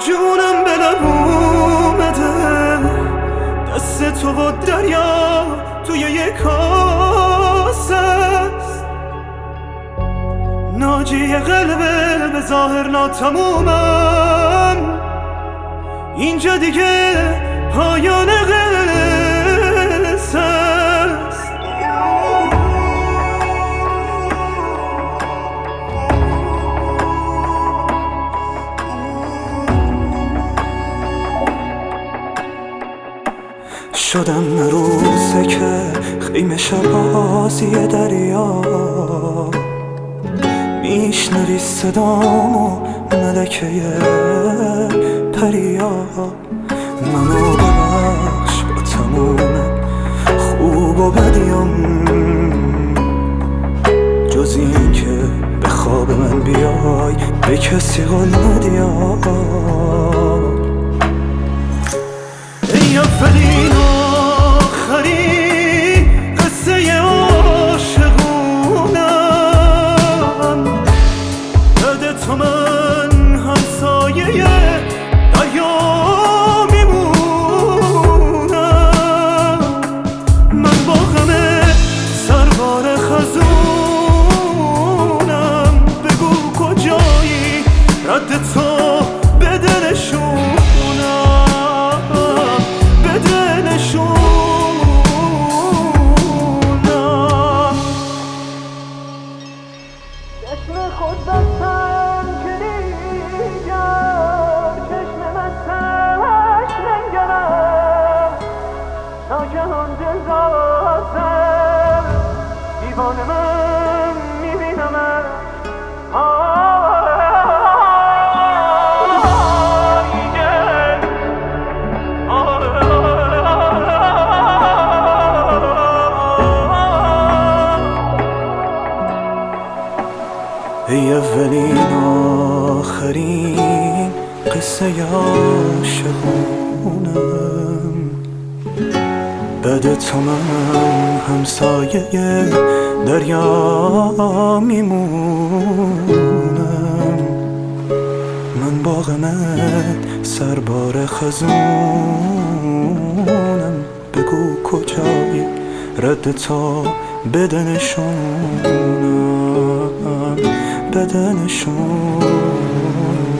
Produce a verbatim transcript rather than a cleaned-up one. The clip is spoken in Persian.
جونم به لب اومده، دست تو و دریا توی یک کاسه است. ناجی قلبه به ظاهر ناتمومم، اینجا دیگه پایان قصه است. شدم روزه که خیمه شبازی دریا، میشنوی صدامو ملکه پریا. منو ببخش با تموم خوب و بدیم، جز این که به خواب من بیای به کسی قول ندیا. ای آفرین آخرین قصه عاشقونم، بعد تو من همسایه دریا میمونم. من با غم سربار خزونم، بگو کجایی رد تو به دلشونم، به دلشونم. چشم خود بستم که دیگر چشم مستش ننگرم، ناگهان دلدازم دیوانه من میبینمش. ای اولین آخرین قصه عاشقونم، بعد تو من همسایه دریا میمونم. من با غمت سربار خزونم، بگو کجایی رد تو بدنشونم، بدنشون.